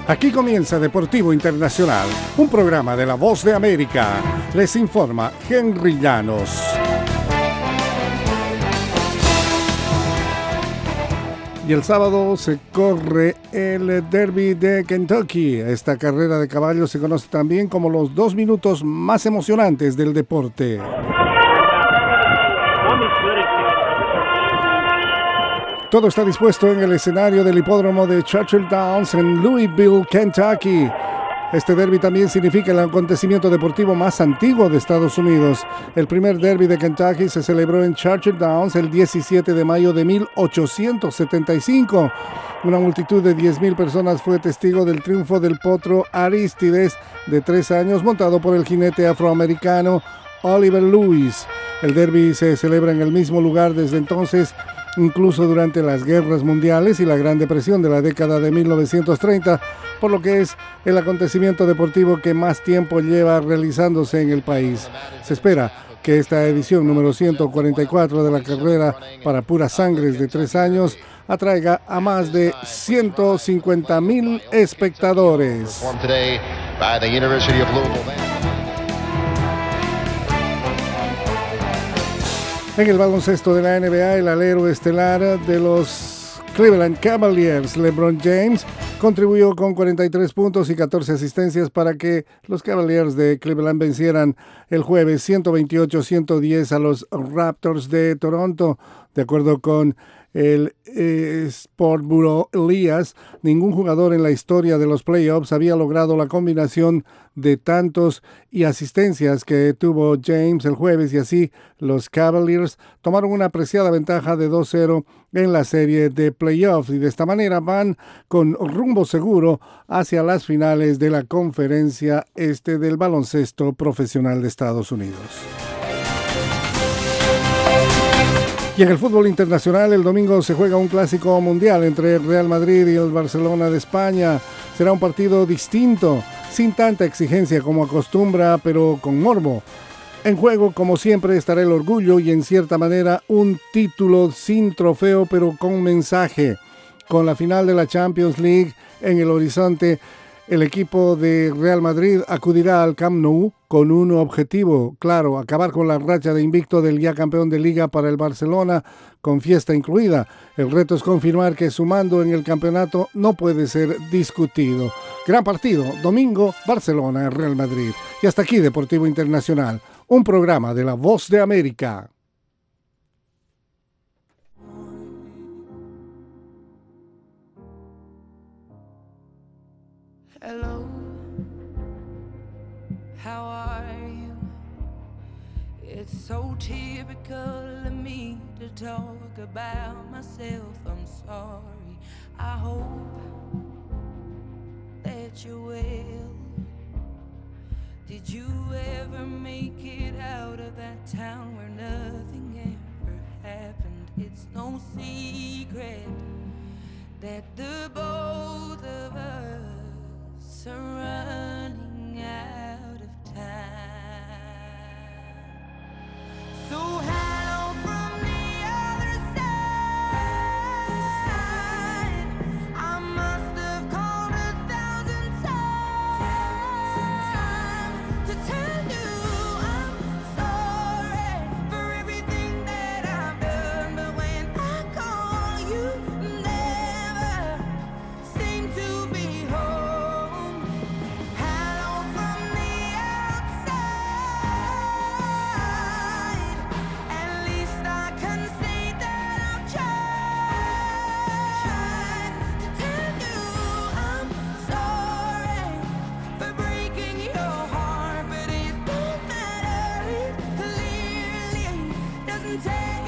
Aquí comienza Deportivo Internacional, un programa de La Voz de América. Les informa Henry Llanos. Y el sábado se corre el Derby de Kentucky. Esta carrera de caballos se conoce también como los 2 minutos más emocionantes del deporte. Todo está dispuesto en el escenario del hipódromo de Churchill Downs en Louisville, Kentucky. Este derby también significa el acontecimiento deportivo más antiguo de Estados Unidos. El primer derby de Kentucky se celebró en Churchill Downs el 17 de mayo de 1875. Una multitud de 10,000 personas fue testigo del triunfo del potro Aristides, de 3 años, montado por el jinete afroamericano Oliver Lewis. El derby se celebra en el mismo lugar desde entonces, incluso durante las guerras mundiales y la Gran Depresión de la década de 1930, por lo que es el acontecimiento deportivo que más tiempo lleva realizándose en el país. Se espera que esta edición número 144 de la carrera para puras sangres de 3 años atraiga a más de 150,000 espectadores. En el baloncesto de la NBA, el alero estelar de los Cleveland Cavaliers, LeBron James, contribuyó con 43 puntos y 14 asistencias para que los Cavaliers de Cleveland vencieran el jueves 128-110 a los Raptors de Toronto. De acuerdo con el Sport Bureau Elias, ningún jugador en la historia de los playoffs había logrado la combinación de tantos y asistencias que tuvo James el jueves, y así los Cavaliers tomaron una apreciada ventaja de 2-0 en la serie de playoffs y de esta manera van con rumbo seguro hacia las finales de la conferencia este del baloncesto profesional de Estados Unidos. Y en el fútbol internacional, el domingo se juega un clásico mundial entre el Real Madrid y el Barcelona de España. Será un partido distinto, sin tanta exigencia como acostumbra, pero con morbo. En juego, como siempre, estará el orgullo y en cierta manera un título sin trofeo, pero con mensaje. Con la final de la Champions League en el horizonte, el equipo de Real Madrid acudirá al Camp Nou con un objetivo claro: acabar con la racha de invicto del ya campeón de Liga para el Barcelona, con fiesta incluida. El reto es confirmar que su mando en el campeonato no puede ser discutido. Gran partido, domingo, Barcelona-Real Madrid. Y hasta aquí Deportivo Internacional, un programa de La Voz de América. Hello, how are you? It's so typical of me to talk about myself. I'm sorry. I hope that you're well. Did you ever make it out of that town where nothing ever happened? It's no secret that the both of us are running out of time. So hello from the other side. I must have called 1,000 times to tell you I'm sorry for everything that I've done, but when I call you never seem to be home. Take